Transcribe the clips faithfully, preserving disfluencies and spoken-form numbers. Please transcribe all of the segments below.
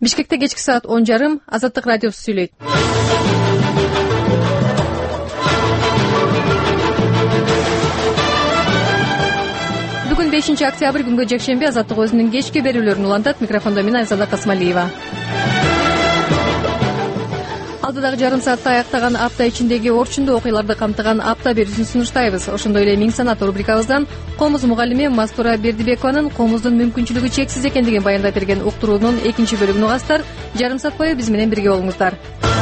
Бишкекте кечки саат он жарым Азаттык радиосу сүйлөйт. Бүгүн бешинчи октябрь күнгө жекшемби. Азаттык өзүнүн кечки берүүлөрүн улантат. Микрофондо мен Айзада Касмалиева. Алдыдагы жарым саатта аяктаган апта ичиндеги орчундуу окуяларды камтыган апта берүүсүн сунуштайбыз. Ошондой эле Миң санат рубрикабыздан комуз мугалими Мастура Бердибекованын комуздун мүмкүнчүлүгү чексиз экендигин баяндап берген уктуруунун экинчи бөлүгүн угасыздар. Жарым саат бою биз менен бирге болуңуздар.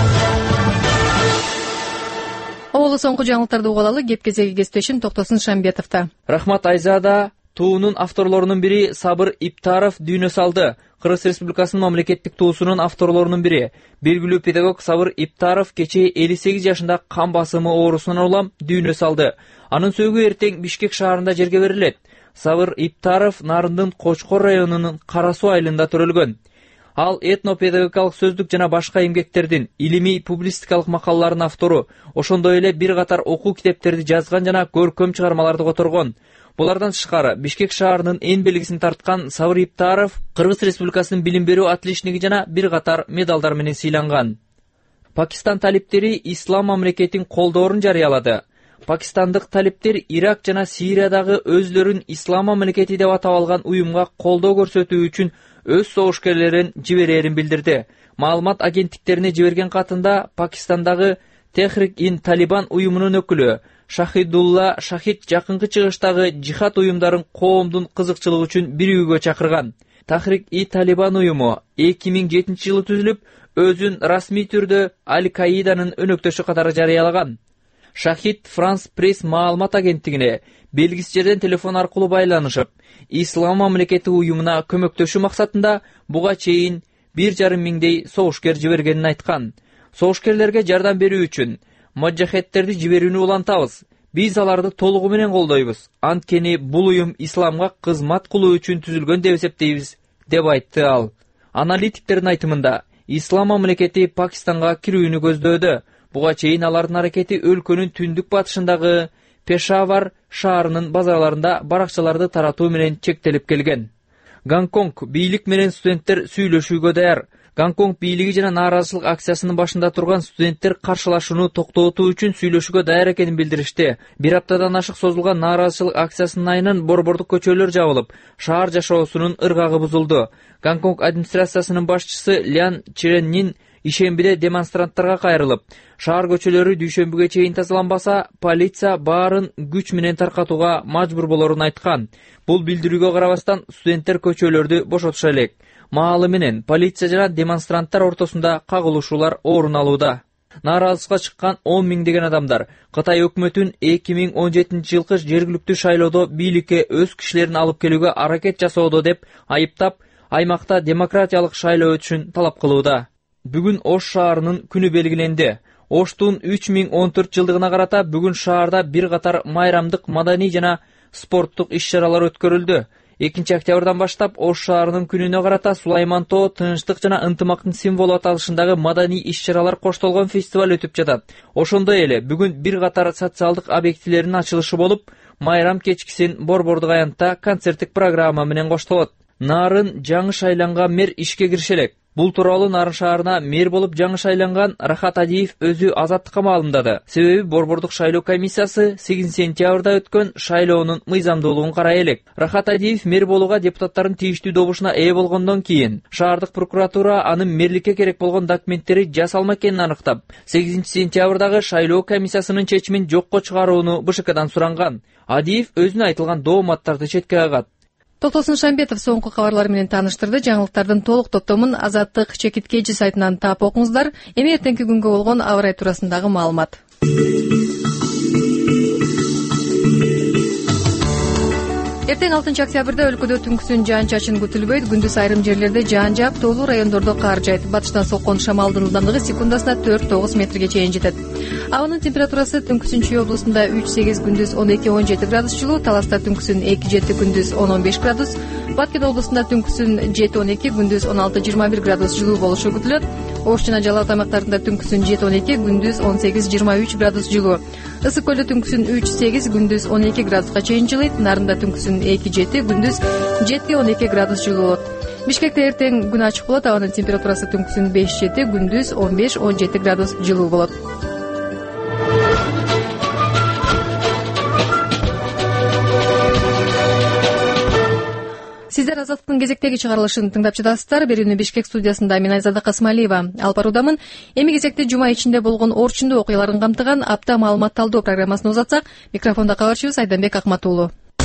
Оболу соңку жаңылыктарды угуп алалы. Кеп кезеги кесиптешим Токтосун Шамбетовдо. Рахмат Айзада. Туунун авторлорунун бири Сабыр Иптаров дүйнө салды. Кыргыз Республикасынын мамлекеттик туусунун авторлорунун бири белгилүү педагог Сабыр Иптаров кечээ элүү сегиз жашында кан басымы оорусунан улам дүйнө салды. Анын сөөгү эртең Бишкек шаарында жерге берилет. Сабыр Иптаров Нарындын Кочкор районунун Кара Суу айылында төрөлгөн. Ал этнопедагогикалык сөздүк жана башка эмгектердин, илимий публистикалык макалалардын автору, ошондой эле бир катар окуу китептерди жазган жана көркөм чыгармаларды которгон. Булардан тышкары Бишкек шаарынын эн белгисин тарткан Сабыр Иптаров Кыргыз Республикасынын билим берүү отличниги жана бир катар медалдар менен сыйланган. Пакистан талиптери ислам мамлекетин колдоорун жарыялады. Пакистандык талиптер Ирак жана Сириядагы өзлөрүн ислам мамлекети деп атап алган уюмга колдоо көрсөтүү үчүн өз согушкерлерин жиберерин билдирди. Маалымат агенттиктерине жиберген катында Пакистандагы Техрик-ин-Талибан уюмунун өкүлү Шахидулла Шахид жакынкы чыгыштагы жихад уюмдарын коомдун кызыкчылыгы үчүн бир үйгө чакырган. Техрик-и-Талибан уюму эки миң жетинчи жылы түзүлүп, өзүн расмий түрдө Аль-Каиданын өнөктөшү катары жарыялаган. Шахид Франс пресс маалымат агенттигине белгисиз жерден телефон аркылуу байланышып, ислам мамлекети уюмуна көмөктөшүү максатында буга чейин бир жарым миңдей согушкер жибергенин айткан. Согушкерлерге жардам берүү үчүн мажахеттерди жиберүүнү улантабыз. Биз аларды толугу менен колдойбуз. Анткени бул уюм исламга кызмат кылуу үчүн түзүлгөн деп эсептейбиз, деп айтты ал. Аналитиктердин айтымында, ислам мамлекети Пакистанга кирүүнү көздөөдө. Буга чейин алардын аракети өлкөнүн түндүк батышындагы Пешавар шаарынын базарларында баракчаларды таратуу менен чектелип келген. Гонконг бийлик менен студенттер сүйлөшүүгө даяр. Гонконг бийлиги жана нааразычылык акциясынын башында турган студенттер каршылашууну токтотуу үчүн сүйлөшүүгө даяр экенин билдиришти. Бир аптадан ашык созулган нааразычылык акциясынын айынан борбордук көчөлөр жабылып, шаар жашоосунун ыргагы бузулду. Гонконг администрациясынын башчысы Лян Чиреннин ишембиде демонстранттарга кайрылып, шаар көчөлөрү дүйшөмбүгө чейин тазаланбаса, полиция баарын күч менен таркатууга мажбур болорун айткан. Бул билдирүүгө карабастан студенттер көчөлөрдү бошотуша элек. Маалы менен полиция жана демонстранттар ортосунда кагылышуулар орун алууда. Нааразычылыкка чыккан он миңдеген адамдар Кытай өкмөтүн эки миң он жетинчи жылкы жергиликтүү шайлоодо бийликке өз кишилерин алып келүүгө аракет жасоодо деп айыптап, аймакта демократиялык шайлоо өтүшүн талап кылууда. Бүгүн Ош шаарынын күнү белгиленди. Оштун үч миң он төрт жылдыгына карата бүгүн шаарда бир катар майрамдык, маданий жана спорттук иш-чаралар өткөрүлдү. экинчи октябрдан баштап Ош шаарынын күнүнө карата Сулайман тоо тынчтык жана ынтымактын символу аталышындагы маданий иш-чаралар коштолгон фестиваль өтүп жатат. Ошондой эле бүгүн бир катар социалдык объектилердин ачылышы болуп, майрам кечкисин борбордук аянтта концерттик программа менен коштолот. Нарын жаңы шайланган мэр ишке кириши элек. Бул тууралуу Нарын шаарына мэр болуп жаңы шайланган Рахат Адиев өзү Азаттыкка маалымдады. Себеби борбордук шайлоо комиссиясы сегизинчи сентябрда өткөн шайлоонун мыйзамдуулугун карай элек. Рахат Адиев мэр болууга депутаттардын тийиштүү добушуна ээ болгондон кийин шаардык прокуратура анын мэрликке керек болгон документтери жасалма экенин аныктап, сегизинчи сентябрдагы шайлоо комиссиясынын чечимин жокко чыгарууну Бэ Шэ Кдан суранган. Адиев өзүнө айтылган дооматтарды четке кагат. Токтосун Шамбетов соңку кабарлар менен тааныштырды. Жаңылыктардын толук топтомун Азаттык чекиткечи сайтынан таап окуңуздар. Эми эртеңки күнгө болгон аба ырайы туурасындагы маалымат. Эртең алтынчы октябрда өлкөдө түнкүсүн жаан-чачын күтүлбөйт. Күндүз айрым жерлерде жаан жаап, тоолуу райондордо кар жайт. Батыштан соккон шамалдын ылдамдыгы секундасына төрт тогуз метрге чейин жетет. Абанын температурасы түнкүсүн Чүй облусунда үч сегиз, күндүз он эки он жети градус жылуу, Таласта түнкүсүн эки жети, күндүз он он беш градус, Баткен облусунда түнкүсүн жети он эки, күндүз он алты жыйырма бир градус жылуу болушу күтүлөт. Ош жана Жалал ат аймактарында түнкүсүн жети он эки, күндүз он сегиз жыйырма үч градус жылуу. Ысык көлдө түнкүсүн үч сегиз, күндүз он эки градуска чейин жылыйт. Нарында түнкүсүн эки жети, күндүз жети он эки градус жылуу болот. Бишкекте эртең күн ачык болот. Абанын температурасы түнкүсүн беш жети, күндүз он беш он жети градус жылуу болот. Сиздер Азаттыктын кезектеги чыгарылышын тыңдап жатасыздар. Берүүнү Бишкек студиясында мен Айзада Касмалиева алып баруудамын. Эми кезекте жума ичинде болгон орчундуу окуяларын камтыган апта маалымат талдоо программасын узатсак, микрофондо кабарчыбыз Айданбек Акматуулу.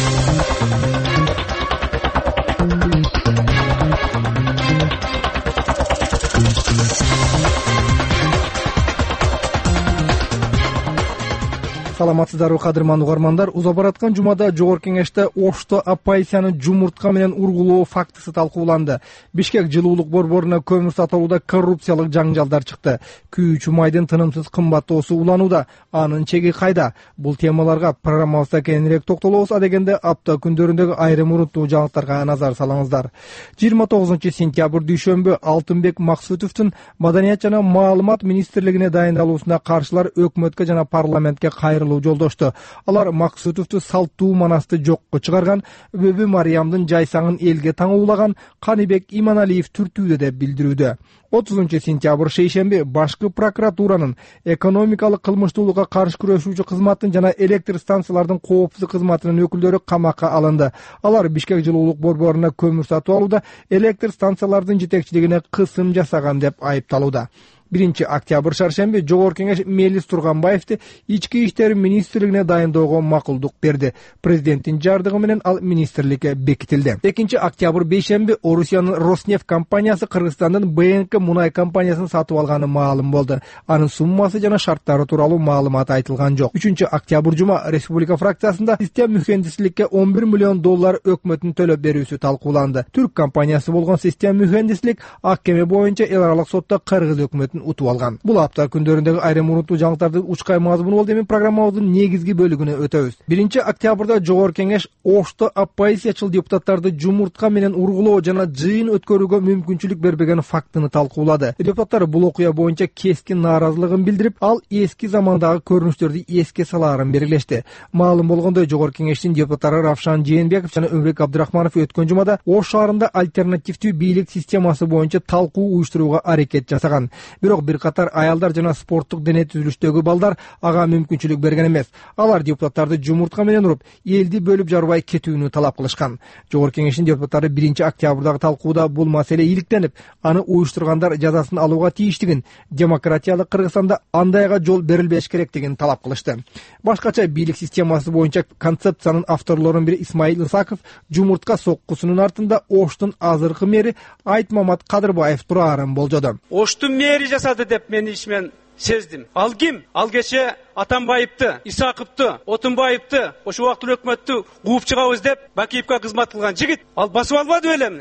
Саламатсыздарбы кадырман угармандар. Уза бараткан жумада Жогорку Кеңеште Ошто оппозицияны жумуртка менен ургулоо фактысы талкууланды. Бишкек жылуулук борборуна көмүр сатылууда коррупциялык жаңжалдар чыкты. Күйүүчү майдын тынымсыз кымбаттоосу уланууда. Анын чеги кайда? Бул темаларга программабызда кеңирээк токтолобуз. Адегенде апта күндөрүндөгү айрым урунттуу жаңылыктарга назар салыңыздар. жыйырма тогузунчу сентябрь дүйшөмбү Алтынбек Максутовдун Маданият жана маалымат министрлигине дайындалуусуна каршылар өкмөткө жана парламентке кайрылуу жолдошту. Алар Максутовду салттуу манасты жокко чыгарган, Бөбү Мариямдын жайсаңын элге таңуулаган, Каныбек Иманалиев түртүүдө деп билдирүүдө. отузунчу сентябрь шейшемби башкы прокуратуранын экономикалык кылмыштуулукка каршы күрөшүүчү кызматтын жана электр станциялардын коопсуздук кызматынын өкүлдөрү камакка алынды. Алар Бишкек жылуулук борборуна көмүр сатып алууда электр станциялардын жетекчилигине кысым жасаган деп айыпталууда. биринчи октябрь шаршемби Жогорку Кеңеш Мелис Турганбаевди ички иштер министрлигине дайындоого макулдук берди. Президенттин жардыгы менен ал министрликке бекитилди. экинчи октябрь бейшемби Орусиянын Роснефть компаниясы Кыргызстандын Бэ Эн К мунай компаниясын сатып алганы маалым болду. Анын суммасы жана шарттары тууралуу маалымат айтылган жок. үчүнчү октябрь жума Республика фракциясында систем мухендисликке он бир миллион доллар өкмөттүн төлөп берүүсү талкууланды. Түрк компаниясы болгон систем мухендислик ак кеме боюнча эл аралык сотто Кыргыз өкмөтүн утуп алган. Бул апта күндөрүндөгү айрым урунттуу жаңылыктарды учкай мазмуну болду. Эми программабыздын негизги бөлүгүнө өтөбүз. биринчи октябрда Жогорку Кеңеш Ошто оппозициячыл депутаттарды жумуртка менен ургулоо жана жыйын өткөрүүгө мүмкүнчүлүк бербеген фактыны талкуулады. Депутаттар бул окуя боюнча кескин нааразылыгын билдирип, ал эски замандагы көрүнүштөрдү эске салаарын белгилешти. Маалым болгондой, Жогорку Кеңештин депутаттары Равшан Жээнбеков жана Өмүрбек Абдрахманов өткөн жумада Ош шаарында альтернативдүү бийлик системасы боюнча талкуу уюштурууга аракет жасаган. Бирок бир катар аялдар жана спорттук дене түзүлүштөгү балдар ага мүмкүнчүлүк берген эмес. Алар депутаттарды жумуртка менен уруп, элди бөлүп жарбай кетүүнү талап кылышкан. Жогорку Кеңештин депутаттары биринчи октябрдагы талкууда бул маселе иликтенип, аны уюштургандар жазасын алууга тийиштигин, демократиялык Кыргызстанда андайга жол берилбеш керектигин талап кылышты. Башкача бийлик системасы боюнча концепциянын авторлорунун бири Исмаил Исаков жумуртка соккусунун артында Оштун азыркы мэри Айтмамат Кадырбаев турарын болжоду. Оштун мэри жасады деп мен ишмен сездим. Ал ким? Ал кеше Атамбаевди, Исаковду, Отунбаевди, ошо убактылуу өкмөттү кууп чыгабыз деп Бакиевге кызмат кылган жигит. Ал басып албады белемни?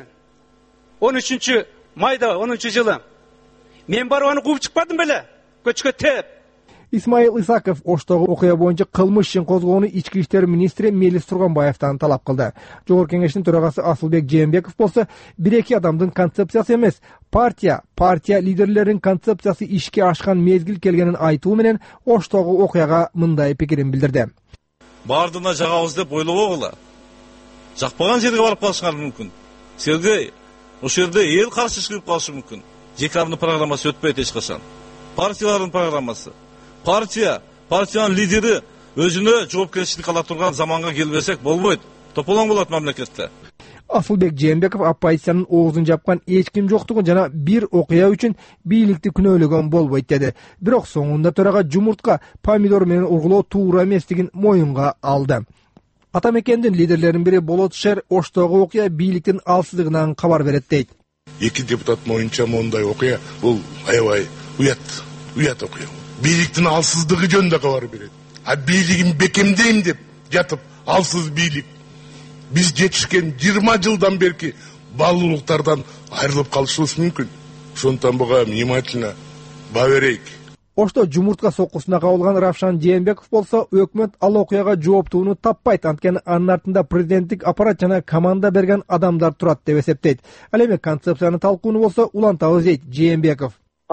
он үчүнчү майда онунчу жылы. Мен барып аны кууп чыкпадым беле? Көчкө теп. Исмаил Исаков Оштогу окуя боюнча кылмыш ишин козгоону ички иштер министри Мелис Турганбаевтан талап кылды. Жогорку Кеңештин төрагасы Асылбек Жээнбеков болсо, бир-эки адамдын концепциясы эмес, партия, партия лидерлеринин концепциясы ишке ашкан мезгил келгенин айтуу менен Оштогу окуяга мындай пикирин билдирди. Бардына жагабыз деп ойлобогула. Жакпаган жерге барып калышыңар мүмкүн. Силерге ошол жерде эл каршы чыгып калышы мүмкүн. Жекабдын программасы өтпөйт эч качан. Партиялардын программасы. Партия, партиянын лидери өзүнө жоопкерчилик ала турган заманга келбесек болбойт. Тополоң болот мамлекетте. Асылбек Жээнбеков оппозициянын оозун жапкан эч ким жоктугун жана бир окуя үчүн бийликти күнөөлөгөн болбойт деди. Бирок соңунда төрага жумуртка, помидор менен ургулоо туура эместигин моюнга алды. Атамекендин лидерлеринин бири Болот Шер Оштогу окуя бийликтин алсыздыгынан кабар берет дейт. Эки депутат моюнча мондай окуя бул аябай уят, уят окуя. Бийликтин алсыздыгы жөнүндө кабар берет. А бийлигин бекемдейм деп жатып, алсыз бийлик. Биз жетишкен жыйырма жылдан берки баалуулуктардан айрылып калышыбыз мүмкүн. Ошондон буга внимательно баа берейик. Ошто жумуртка соккусуна кабылган Равшан Жээнбеков болсо, өкмөт ал окуяга жооптууну таппайт, анткени анын артында президенттик аппарат жана команда берген адамдар турат деп эсептейт. Ал эми концепцияны талкууну болсо улантабыз дейт Жээнбеков.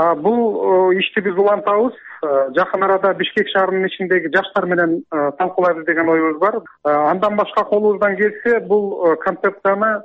Бул ишти биз улантабыз. Жакын арада Бишкек шаарынын ичиндеги жаштар менен талкуулайбыз деген оюбуз бар. Андан башка колубуздан келсе, бул концепцияны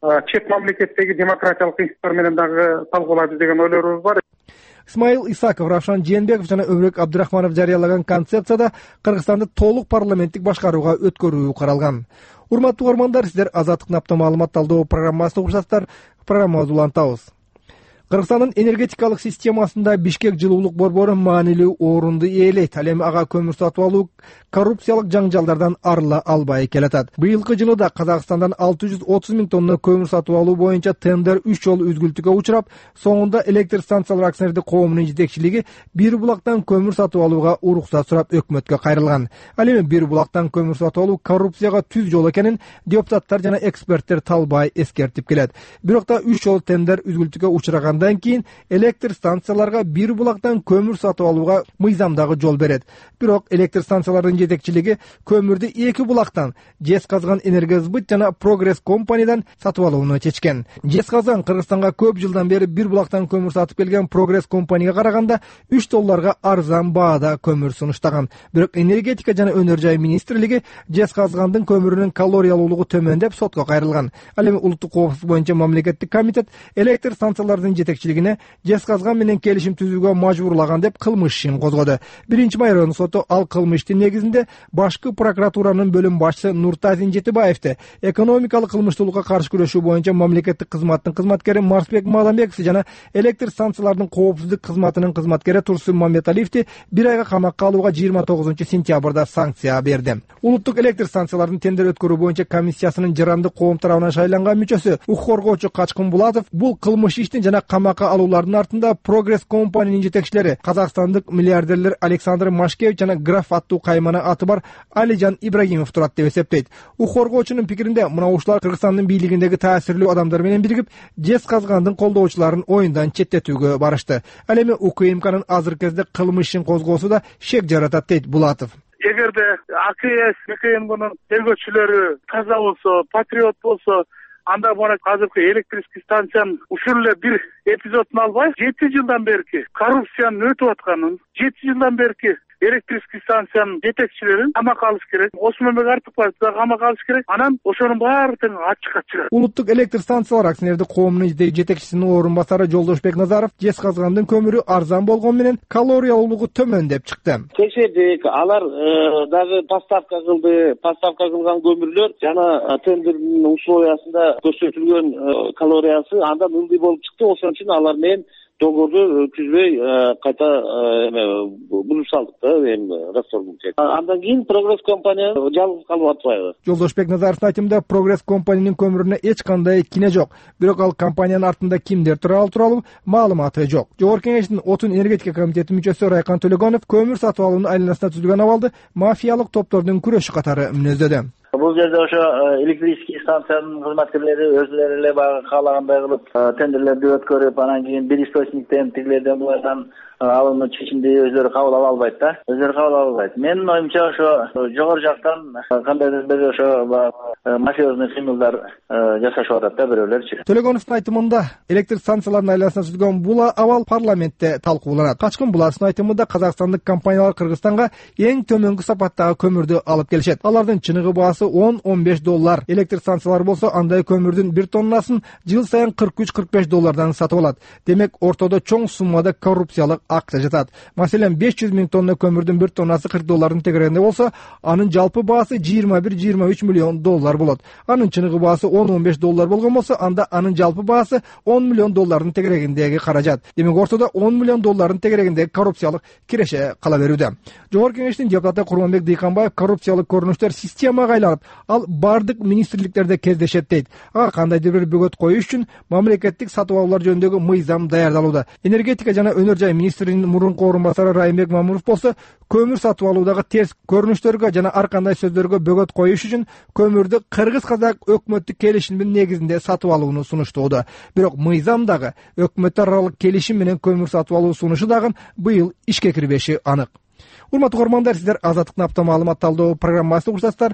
чет мамлекеттеги демократиялык институттар менен дагы талкуулайбыз деген ойлорубуз бар. Исмаил Исаков, Равшан Жээнбеков жана Өмүрөк Абдырахманов жарыялаган концепцияда Кыргызстанды толук парламенттик башкарууга өткөрүү каралган. Урматтуу угармандар, сиздер Азаттык напта маалымат талдоо программасын угушасыздар. Программабызды улантабыз. Кыргызстандын энергетикалык системасында Бишкек жылуулук борбору маанилүү орунду ээлейт. Ал эми ага көмүр сатып алуу коррупциялык жаңжалдардан арыла албай келатат. Быйылкы жылы да Казакстандан алты жүз отуз миң тонна көмүр сатып алуу боюнча тендер үч жолу үзгүлтүккө учурап, соңунда электр станциялар акционердик коомунун жетекчилиги бир булактан көмүр сатып алууга уруксат сурап өкмөткө кайрылган. Ал эми бир булактан көмүр сатып алуу коррупцияга түз жол экенин депутаттар жана эксперттер талбай эскертип келет. Бирок да үч жолу тендер үзгүлтүккө учураган Андан кийин электр станцияларга бир булактан көмүр сатып алууга мыйзамдагы жол берет. Бирок электр станцияларынын жетекчилиги көмүрдү эки булактан Жезказган Энергосбыт жана Прогресс компаниядан сатып алууну чечкен. Жезказган Кыргызстанга көп жылдан бери бир булактан көмүр сатып келген Прогресс компанияга караганда үч долларга арзан баада көмүр сунуштаган. Бирок энергетика жана өнөр жай министрлиги Жезказгандын көмүрүнүн калориялуулугу төмөн деп сотко кайрылган. Ал эми улуттук коопсуздук боюнча мамлекеттик комитет электр станцияларынын жетекчилигине Жезказган менен келишим түзүүгө мажбурлаган деп кылмыш ишин козгоду. Биринчи майронун соту ал кылмыштын негизинде башкы прокуратуранын бөлүм башчысы Нуртазин Жетибаевди, экономикалык кылмыштуулукка каршы күрөшүү боюнча мамлекеттик кызматтын кызматкери Марсбек Маламбековди жана электр станцияларынын коопсуздук кызматынын кызматкери Турсун Мамметалиевди бир айга камакка алууга жыйырма тогузунчу сентябрда санкция берди. Улуттук электр станцияларынын тендер өткөрүү боюнча комиссиясынын жарандык коом тарабынан шайланган мүчөсү укук коргоочу Качкын Булатов бул кылмыш иштин жана камакка алуулардын артында Прогресс компаниянын жетекчилери казакстандык миллиардерлер Александр Машкевич жана граф аттуу каймана аты бар Алижан Ибрагимов турат деп эсептейт. Укук коргоочунун пикиринде мына ушулар Кыргызстандын бийлигиндеги таасирлүү адамдар менен биригип Жезказгандын колдоочуларын оюндан четтетүүгө барышты. Ал эми УКМКнын азыркы кезде кылмыш ишин козгоосу да шек жаратат дейт Булатов. Эгерде АКС МКМКнын тергөөчүлөрү таза болсо, патриот болсо, анда мына азыркы электрический станциянын ушул эле бир эпизодун албай, жети жылдан берки коррупциянын өтүп атканын, жети жылдан берки электрический станциянын жетекчилерин камакка алыш керек. Осмонбек Артыкбаевди да камакка алыш керек. Анан ошонун баардыгы ачыкка чыгат. Улуттук электр станциялар акционердик коомунун жетекчисинин орун басары Жолдошбек Назаров Жезказгандын көмүрү арзан болгону менен калориялуулугу төмөн деп чыкты. Текшердик, алар дагы поставка кылды, поставка кылган көмүрлөр жана тендердин условиясында көрсөтүлгөн калориясы андан ылдый болуп чыкты. Ошон үчүн алар менен договорду түзбөй кайта эме бузуп салдык да, эми расторгун. Андан кийин Прогресс компания жалгыз калып атпайбы? Жолдошбек Назаровдун айтымында Прогресс компаниянын көмүрүнө эч кандай кине жок. Бирок ал компаниянын артында кимдер туралы тууралуу маалыматы жок. Жогорку Кеңештин Отун энергетика комитетинин мүчөсү Райкан Төлөгөнов көмүр сатып алуунун айланасына түзүлгөн абалды мафиялык топтордун күрөшү катары мүнөздөдү. Бул жерде ошо электрический станциянын кызматкерлери өзүлөрү эле баягы каалагандай кылып тендерлерди өткөрүп, анан кийин бир источниктен тигилерден булардан алынып чечимди өзүлөрү кабыл ала албайт да. Өзүлөрү кабыл ала албайт. Менин оюмча ошо жогору жактан кандайдыр бир ошо мафиозный кыймылдар жасашып атат да бирөөлөрчү. Төлөгөновдун айтымында электр станцияларынын айланасына түзүлгөн бул абал парламентте талкууланат. Качкын Булатовдун айтымында казакстандык компаниялар Кыргызстанга эң төмөнкү сапаттагы көмүрдү алып келишет. Алардын чыныгы баасы он он беш доллар. Электр станциялар болсо андай көмүрдүн бир тоннасын жыл сайын кырк үч кырк беш доллардан сатып алат. Демек ортодо чоң суммада коррупциялык акча жатат. Маселен, беш жүз миң тонна көмүрдүн бир тоннасы кырк доллардын тегерегинде болсо, анын жалпы баасы жыйырма бир жыйырма үч миллион доллар болот. Анын чыныгы баасы он он беш доллар болгон болсо, анда анын жалпы баасы он миллион доллардын тегерегиндеги каражат. Демек ортодо он миллион доллардын тегерегиндеги коррупциялык киреше кала берүүдө. Жогорку Кеңештин депутаты Курманбек Дыйканбаев коррупциялык көрүнүштөр системага айланып, ал бардык министрликтерде кездешет дейт. Ага кандайдыр бир бөгөт коюш үчүн мамлекеттик сатып алуулар жөнүндөгү мыйзам даярдалууда. Энергетика жана өнөр жай министринин мурунку орун басары Райымбек Мамуров болсо, көмүр сатып алуудагы терс көрүнүштөргө жана ар кандай сөздөргө бөгөт коюш үчүн көмүрдү кыргыз-казак өкмөттүк келишимдин негизинде сатып алууну сунуштоодо. Бирок мыйзамдагы өкмөттөр аралык келишим менен көмүр сатып алуу сунушу дагы быйыл ишке кирбеши анык. Урматтуу көрөрмандар, сиздер Азаттык напта маалымат талдоо программасын угушасыздар.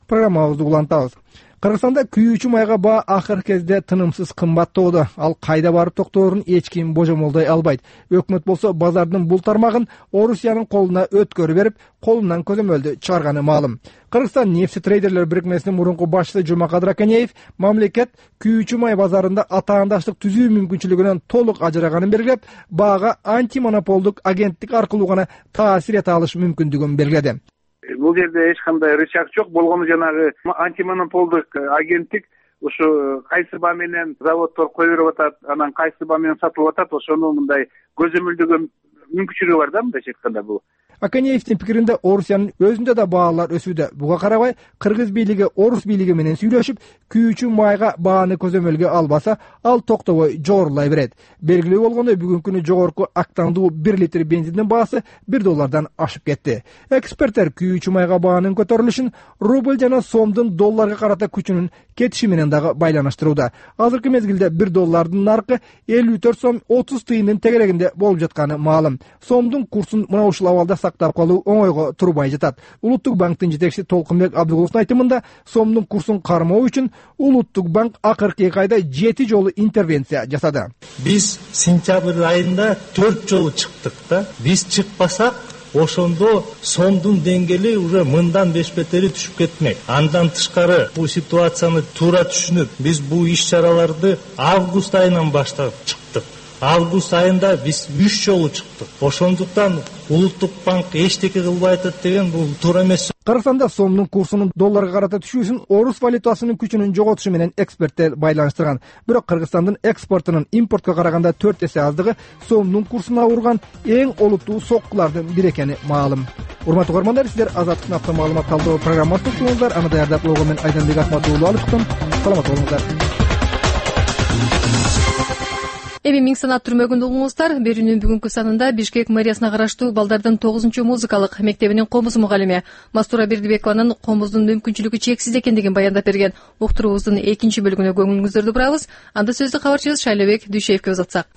программабызды улантабыз. Кыргызстанда күйүүчү майга баа акыркы кезде тынымсыз кымбаттоодо. Ал кайда барып токтоорун эч ким божомолдой албайт. Өкмөт болсо базардын бул тармагын Орусиянын колуна өткөрүп берип, колунан көзөмөлдү чыгарганы маалым. Кыргызстан нефти трейдерлер бирикмесинин мурунку башчысы Жумакадыр Акенеев мамлекет күйүүчү май базарында атаандаштык түзүү мүмкүнчүлүгүнөн толук ажыраганын белгилеп, баага антимонополдук агенттик аркылуу гана таасир эте алыш мүмкүндүгүн белгиледи. Бул жерде эч кандай рычаг жок. Болгону жанагы антимонополдук агенттик ушу кайсы баа менен заводдор кое берип атат, анан кайсы баа менен сатылып атат, ошону мындай көзөмөлдөгөн мүмкүнчүлүгү бар да, мындайча айтканда. Бул Акенеевдин пикиринде Орусиянын өзүндө да баалар өсүүдө. Буга карабай кыргыз бийлиги Орус бийлиги менен сүйлөшүп, күйүүчү майга бааны көзөмөлгө албаса, ал токтобой жогорулай берет. Белгилүү болгондой, бүгүнкү күнү жогорку октандуу бир литр бензиндин баасы бир доллардан ашып кетти. Эксперттер күйүүчү майга баанын көтөрүлүшүн рубль жана сомдун долларга карата күчүнүн кетиши менен дагы байланыштырууда. Азыркы мезгилде бир доллардын наркы элүү төрт сом отуз тыйындын тегерегинде болуп жатканы маалым. Сомдун курсун мына ушул абалда сактап калуу оңойго турбай жатат. Улуттук банктын жетекчиси Толкунбек Абдыгуловдун айтымында, сомдун курсун кармоо үчүн Улуттук банк акыркы эки айда жети жолу интервенция жасады. Биз сентябрь айында төрт жолу чыктык да. Биз чыкпасак, ошондо сомдун деңгээли уже мындан беш бетери түшүп кетмек. Андан тышкары бул ситуацияны туура түшүнүп, биз бул иш-чараларды август айынан баштап чыктык. Август айында биз үч жолу чыктык. Ошондуктан Улуттук банк эчтеке кылбай атат деген бул туура эмес. Кыргызстанда сомдун курсунун долларга карата түшүүсүн орус валютасынын күчүнүн жоготушу менен эксперттер байланыштырган. Бирок Кыргызстандын экспортунун импортко караганда төрт эсе аздыгы сомдун курсуна урган эң олуттуу соккулардын бири экени маалым. Урматтуу көрөрмандар, сиздер Азаттыктын автомаалымат талдоо программасын уктуңуздар. Аны даярдап болгон мен Айданбек Акмат уулу алыптым. Саламат болуңуздар. Эми миң санат түрмөгүндө угуңуздар. Берүүнүн бүгүнкү санында Бишкек мэриясына караштуу балдардын тогузунчу музыкалык мектебинин комуз мугалими Мастура Бердибекованын комуздун мүмкүнчүлүгү чексиз экендигин баяндап берген. Уктуруубуздун экинчи бөлүгүнө көңүлүңүздөрдү бурабыз. Анда сөздү кабарчыбыз Шайлебек Дүйшеевке узатсак.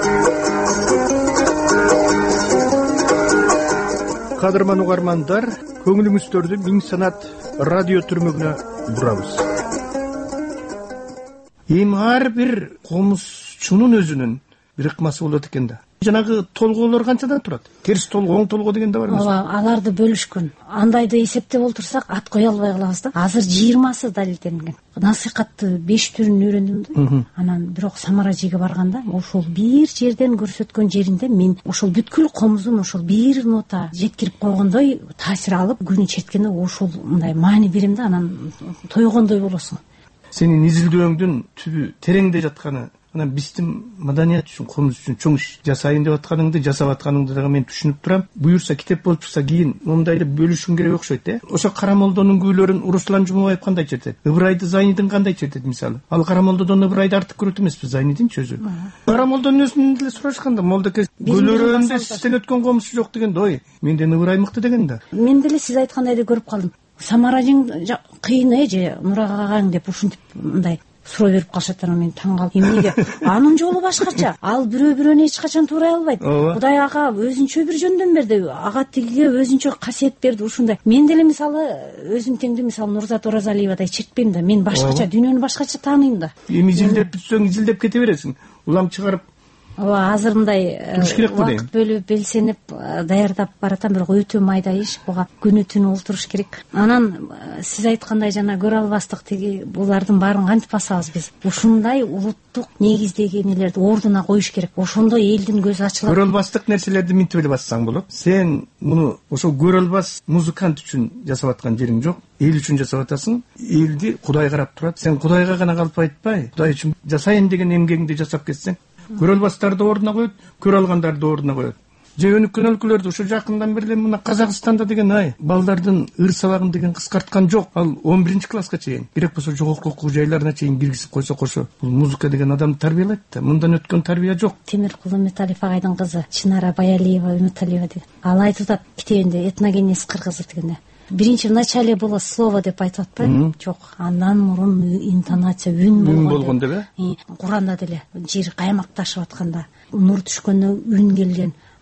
Кадырман угармандар, көңүлүңүздөрдү миң санат радио түрмөгүнө бурабыз. Эми ар бир комузчунун өзүнүн бир ыкмасы болот экен да. Жанагы толгоолор канчадан турат? Терс толгоо, оң толгоо деген да бар эмеспи? Ооба, аларды бөлүшкөн. Андайды эсептеп олтурсак, ат кое албай калабыз да. Азыр жыйырмасы далилденген. Насыйкатты беш түрүн үйрөндүм да. Анан бирок Самара жеге барганда, ошол бир жерден көрсөткөн жеринде мен ошол бүткүл комузун ошол бир нота жеткирип койгондой таасир алып, күнү четкенде ошол мындай маани берем да, анан тойгондой болосуң. Сенин изилдөөңдүн түбү тереңде жатканы, анан биздин маданият үчүн, комуз үчүн чоң иш жасайын деп атканыңды, жасап атканыңды дагы мен түшүнүп турам. Буюрса китеп болуп чыкса кийин мондайды бөлүшүң керек окшойт, э? Ошо Карамолдонун күйлөрүн Руслан Жумабаев кандай чертет? Ыбырайды Зайнидин кандай чертет мисалы? Ал Карамолдодон Ыбырайды артык көрөт эмеспи Зайнидинчи өзү? Карамолдонун өзүнөн деле сурашканда, молдоке көлөрөндө сизден өткөн комузчу жок деген ой. Менден Ыбырай мыкты деген да. Мен деле сиз айткандайды көрүп калдым. Самаражың кыйын э же Нурага агаң деп ушинтип мындай суроо берип калышат, анан мен таң калып, эмнеге? Анын жолу башкача. Ал бирөө бирөөнү эч качан туурай албайт. Кудай ага өзүнчө бир жөндөн берди. Ага тигиге өзүнчө касиет берди ушундай. Мен деле мисалы өзүм теңди мисалы Нурзат Оразалиевадай чертпейм да. Мен башкача дүйнөнү башкача тааныйм да. Эми изилдеп бүтсөң изилдеп кете бересиң. Улам чыгарып Ооба, азыр мындай убакыт бөлүп белсенип даярдап баратам, бирок өтө майда иш. Буга күнү түнү олтуруш керек. Анан сиз айткандай жана көрө албастык тиги булардын баарын кантип басабыз биз? Ушундай улуттук негиздеги нелерди ордуна коюш керек. Ошондо элдин көзү ачылат. Көрө албастык нерселерди минтип эле бассаң болот. Сен муну ошол көрө албас музыкант үчүн жасап аткан жериң жок. Эл үчүн жасап атасың. Элди Кудай карап турат. Сен Кудайга гана калп айтпай, Кудай үчүн жасайын деген эмгегиңди жасап кетсең, көрө албастарды ордуна коет, көрө алгандарды ордуна коет. Же өнүккөн өлкөлөрдө ушу жакындан бери эле мына Казакстанда деген ай, балдардын ыр сабагын деген кыскарткан жок. Ал он биринчи класска чейин, керек болсо жогорку окуу жайларына чейин киргизип койсо кошо. Бул музыка деген адамды тарбиялайт да. Мындан өткөн тарбия жок. Темиркулу Үмүталиев агайдын кызы Чынара Баялиева Үмүталиева деген. Ал айтып атат китебинде этногенез кыргыз дегенде. Биринчи в начале было слово деп айтып атпайбы? Жок, андан мурун интонация, үн болгон. Үн болгон деп э? Куранда деле жер каймакташып атканда, нур түшкөндө үн келген.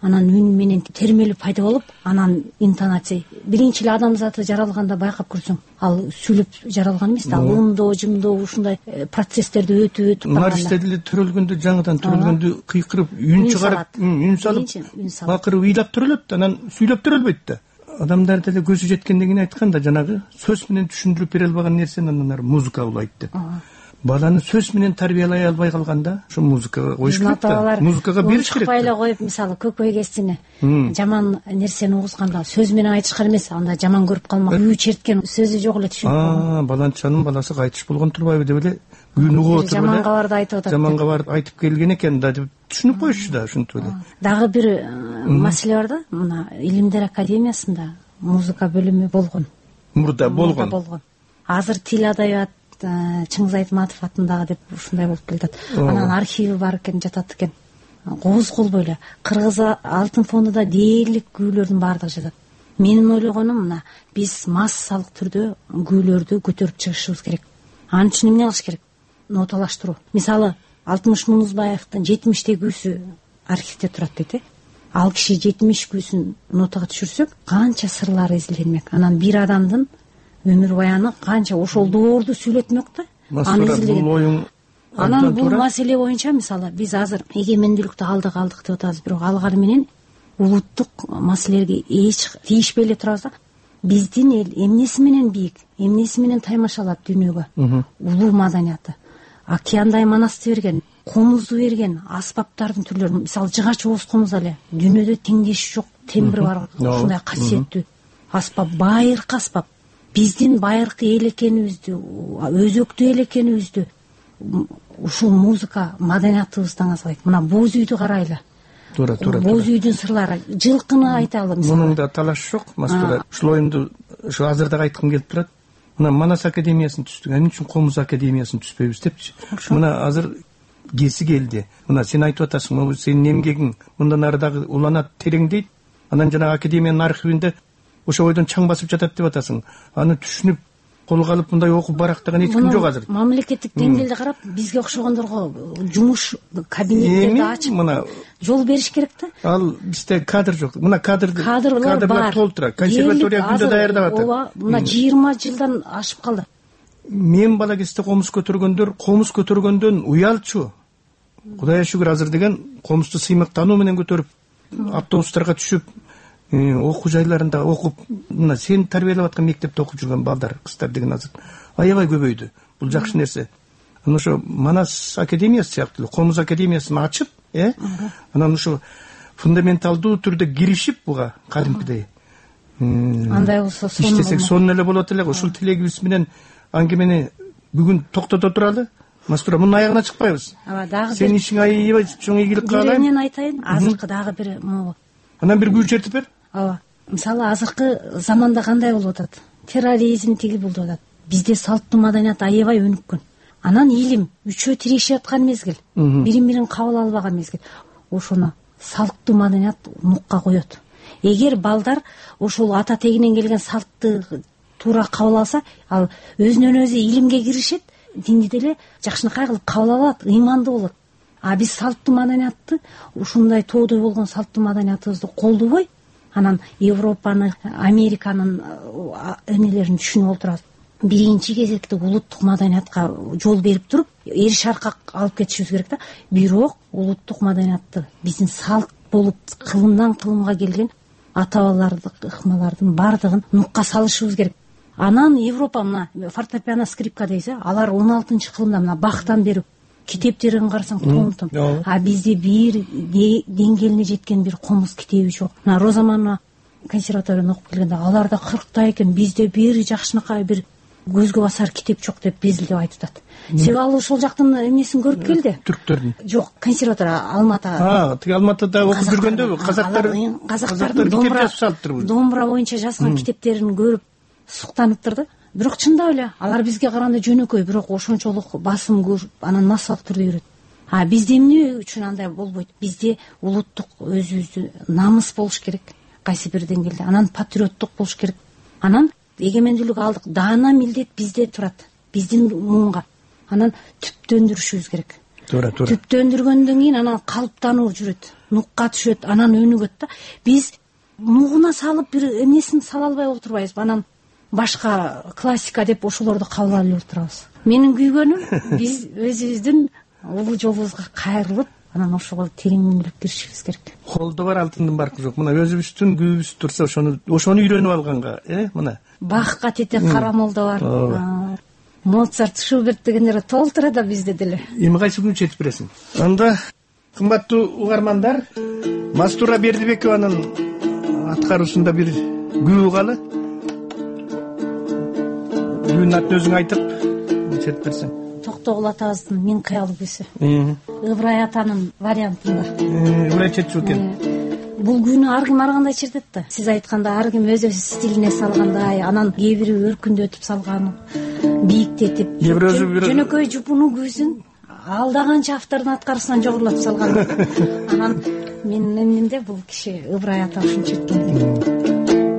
анан үн менен термелүү пайда болуп, анан интонация. Биринчи эле адамзаты жаралганда байкап көрсөң, ал сүйлөп жаралган эмес да, ал ундоо, жымдоо ушундай процесстерди өтүп өтүп Марста деле төрөлгөндө, жаңыдан төрөлгөндө кыйкырып, үн чыгарып, үн салып, акыры ыйлап төрөлөт, анан сүйлөп төрөлбөйт да. Адамдар деле көзү жеткенден айткан да, жанагы сөз менен түшүндүрүп бере албаган нерсени анан музыка улайт деп. Баланы сөз менен тарбиялай албай калганда, ошо музыкага коюш керек да. Музыкага бериш керек. Чыкпай эле коюп, мисалы көкөй кесине жаман нерсени угузганда сөз менен айтышкан эмес, анда жаман көрүп калмак. Күү черткен сөзү жок эле түшүнүп. Аа, баланчанын баласы кайтыш болгон турбайбы деп эле күн угуп отуруп эле. Жаман кабарды айтып атат. Жаманга барып айтып келген экен да деп түшүнүп коюшчу да, ушинтип эле. Дагы бир маселе бар да, мына Илимдер академиясында музыка бөлүмү болгон. Мурда болгон. Азыр тил адабият Чыңгыз Айтматов атындагы деп ушундай болуп келатат. Анан архиви бар экен, жатат экен. Кооз колбой эле кыргыз алтын фондунда дээрлик күүлөрдүн баардыгы жатат. Менин ойлогонум, мына биз массалык түрдө күүлөрдү көтөрүп чыгышыбыз керек. Анын үчүн эмне кылыш керек? Ноталаштыруу. Мисалы, Алтымыш Мунузбаевдин жетимиштеги күүсү архивде турат дейт. Ал киши жетимиш күүсүн нотага түшүрсөк, канча сырлары изилденмек. Анан бир адамдын өмүр баяны канча ошол доорду сүйлөтмөк да. Анан бул маселе боюнча, мисалы, биз азыр эгемендүүлүктү алдык алдык деп атабыз, бирок алгары менен улуттук маселелерге эч тийишпей эле турабыз да. Биздин эл эмнеси менен бийик, эмнеси менен таймашалап дүйнөгө? Улуу маданияты. Океандай манасты берген, комузду берген, аспаптардын түрлөрү, мисалы, жыгач ооз комуз эле дүйнөдө теңдеши жок, тембри бар, ушундай касиеттүү аспап, байыркы аспап. Биздин байыркы эл экенибизди, өзөктүү эл экенибизди ушул музыка маданиятыбыздан азбайт. Мына боз үйдү карайлы. Туура, туура. Боз үйдүн сырлары, жылкыны айталы мисалы. Мунун да талаш жок, мастура. Ушул оюмду ушу азыр дагы айткым келип турат. Мына Манас академиясын түздүк, эмне үчүн Комуз академиясын түзбөйбүз депчи. Мына азыр кеси келди. Мына сен айтып атасың, могу сенин эмгегиң мындан ары дагы уланат, тереңдейт. Анан жана академиянын архивинде ошо бойдон чаң басып жатат деп атасың. Аны түшүнүп, колго алып мындай окуп барактаган эч ким жок азыр. Мамлекеттик деңгээлде карап, бизге окшогондорго жумуш кабинеттерди ачып жол бериш керек да. Ал бизде кадр жок. Мына кадрды кадрлар толтура. Консерватория күндө даярдап атат. Ооба, мына жыйырма жылдан ашып калды. Мен бала кезде комуз көтөргөндөр, комуз көтөргөндөн уялчу. Кудайга шүгүр, азыр деген комузду сыймыктануу менен көтөрүп, автобустарга түшүп, окуу жайларында окуп, мына сен тарбиялап аткан мектепте окуп жүргөн балдар, кыздар деген азыр аябай көбөйдү. Бул жакшы нерсе. Анан ошо Манас академиясы сыяктуу Комуз академиясын ачып, э? Анан ошо фундаменталдуу түрдө киришип буга кадимкидей. Андай болсо сонун иштесек сонун эле болот эле. Ушул тилегибиз менен аңгемени бүгүн токтото туралы. Мастура, мунун аягына чыкпайбыз. Сен ишиң аябай чоң ийгилик каалайм. Мен айтайын, азыркы дагы бир могу. Анан бир күү чертип бер. Ооба. Мисалы, азыркы заманда кандай болуп атат? Терроризм тиги болуп атат. Бизде салттуу маданият аябай өнүккөн. Анан илим үчөө тирешип аткан мезгил, бирин-бирин кабыл албаган мезгил. Ошону салттуу маданият нукка коет. Эгер балдар ошол ата тегинен келген салтты туура кабыл алса, ал өзүнөн өзү илимге киришет, динди деле жакшынакай кылып кабыл алат, ыймандуу болот. А биз салттуу маданиятты, ушундай тоодой болгон салттуу маданиятыбызды колдобой, анан Европаны, Американын энелерин түшүнүп олтурабыз. Биринчи кезекте улуттук маданиятка жол берип туруп, эриш аркак алып кетишибиз керек да. Бирок улуттук маданиятты биздин салт болуп кылымдан кылымга келген ата-бабалардын, ыкмалардын бардыгын нукка салышыбыз керек. Анан Европа, мына фортепиано, скрипка дейсиз, алар он алтынчы кылымда мына бактан бери китептерин карасаң том-том. А бизде бир деңгээлине жеткен бир комуз китеби жок. Мына Розаманова консерваторияда окуп келгенде аларда кыркта экен, бизде бир жакшынакай бир көзгө басар китеп жок деп безилдеп айтып атат. Себеби ал ошол жактын эмнесин көрүп келди. Түрктөрдүн. Жок, консерватория Алматыда. А, тиги Алматыда окуп жүргөндө казактар казактардын китеп жазып салыптыр. Домбура боюнча жазган китептерин көрүп суктаныптыр да. Бирок чындап эле алар бизге караганда жөнөкөй, бирок ошончолук басым көрүп, анан массалык түрдө үйрөт. А бизде эмне үчүн андай болбойт? Бизде улуттук өзүбүздү намыс болуш керек, кайсы бир деңгээлде. Анан патриоттук болуш керек. Анан эгемендүүлүк алдык, даана милдет бизде турат, биздин муунга. Анан түптөндүрүшүбүз керек. туура туура түптөндүргөндөн кийин анан калыптануу жүрөт, нукка түшөт, анан өнүгөт да. Биз нугуна салып бир эмесин сала албай отурбайбызбы? Анан башка классика деп ошолорду кабыл алып отурабыз. Менин күйгөнүм биз өзүбүздүн улуу жолубузга кайрылып, анан ошого тереңирээк киришибиз керек. Колдо бар алтындын баркы жок. Мына өзүбүздүн күйүбүз турса ошону ошону үйрөнүп алганга, э, мына. Бахка тете карамолдо бар. Моцарт, Шуберт дегендер толтура да бизде деле. Эми кайсы күнү чечип бересиң? Анда кымбаттуу угармандар, Мастура Бердибекованын аткаруусунда бир күү калы. Күүнүн атын өзүң айтып чечип берсең. Токтогул атабыздын Мен кыялуу күүсү. Ыбырай атанын вариантында. Ыбырай чечүү экен. Бул күүнү ар ким ар кандай чертет да. Сиз айтканда ар ким өз стилине салгандай, анан кээ бири өркүндөтүп салган, бийиктетип, жөнөкөй жупуну күүсүн алда канча автордун аткарысынан жогорулатып салган. Анан менин эмнемде бул киши Ыбырай ата ушун черткен.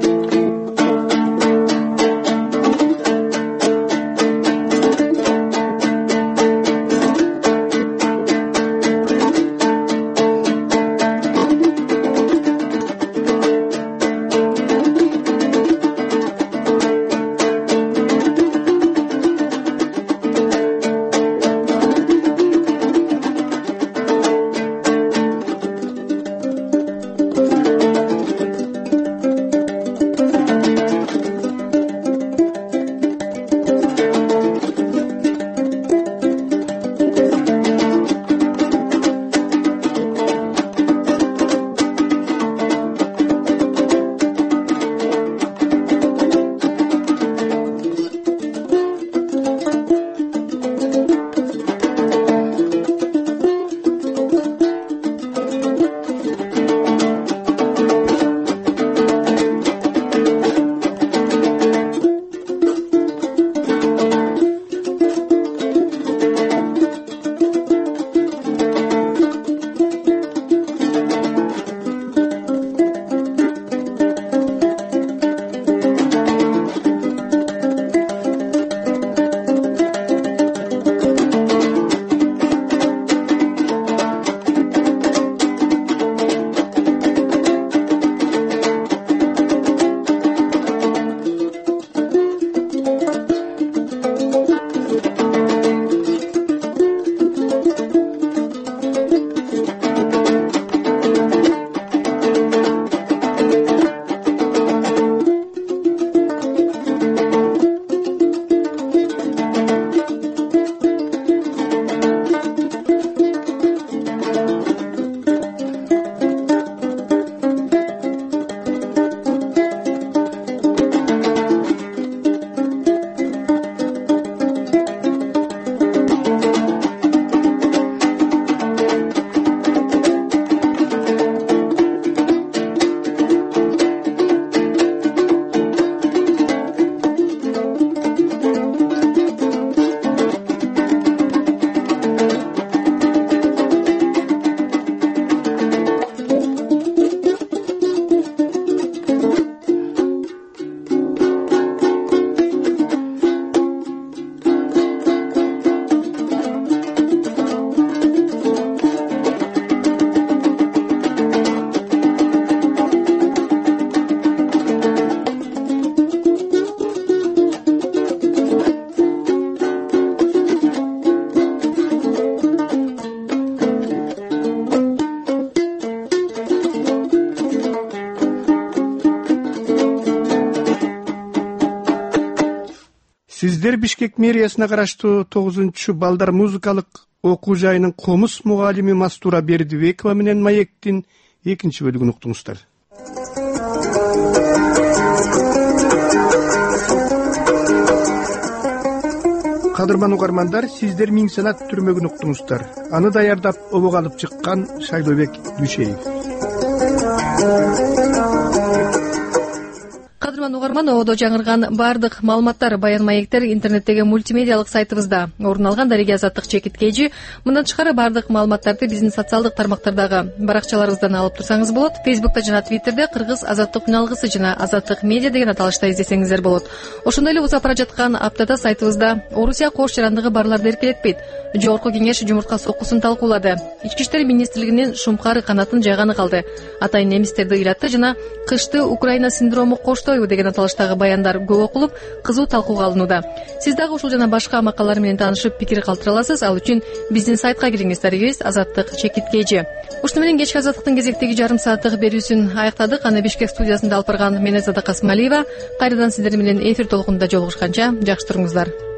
Сиздер Бишкек мэриясына караштуу тогузунчу балдар музыкалык окуу жайынын комуз мугалими Мастура Бердибекова менен маектин экинчи бөлүгүн уктуңуздар. Кадырман угармандар, сиздер Миң санат түрмөгүн уктуңуздар. Аны даярдап обого алып чыккан Шайлообек Дүйшеев. менен угарман, ободо жаңырган баардык маалыматтар, баян маектер интернеттеги мультимедиалык сайтыбызда орун алган. Дарига Азаттык Чекит Кежи. Мындан тышкары баардык маалыматтарды биздин социалдык тармактардагы баракчаларыбыздан алып турсаңыз болот. Фейсбукта жана Твиттерде Кыргыз Азаттык күн алгысы жана Азаттык медиа деген аталышта издесеңиздер болот. Ошондой эле узап бара жаткан аптада сайтыбызда Орусия кош жарандыгы барларды эркелетпейт. Жогорку кеңеш жумуртка соккусун талкуулады. Ички иштер министрлигинин шумкары канатын жайганы калды. Атайын немистерди ыйлатты жана кышты Украина синдрому коштойбу деген аталыштагы баяндар көп окулуп, кызуу талкууга алынууда. Сиз дагы ушул жана башка макалалар менен таанышып пикир калтыра аласыз. Ал үчүн биздин сайтка кириңиз. Дарегибиз Азаттык Чекит Кежи. Ушуну менен кечки Азаттыктын кезектеги жарым сааттык берүүсүн аяктадык. Аны Бишкек студиясында алып барган мен Азада Касмалиева. Кайрадан сиздер менен эфир толкунунда жолугушканча жакшы туруңуздар.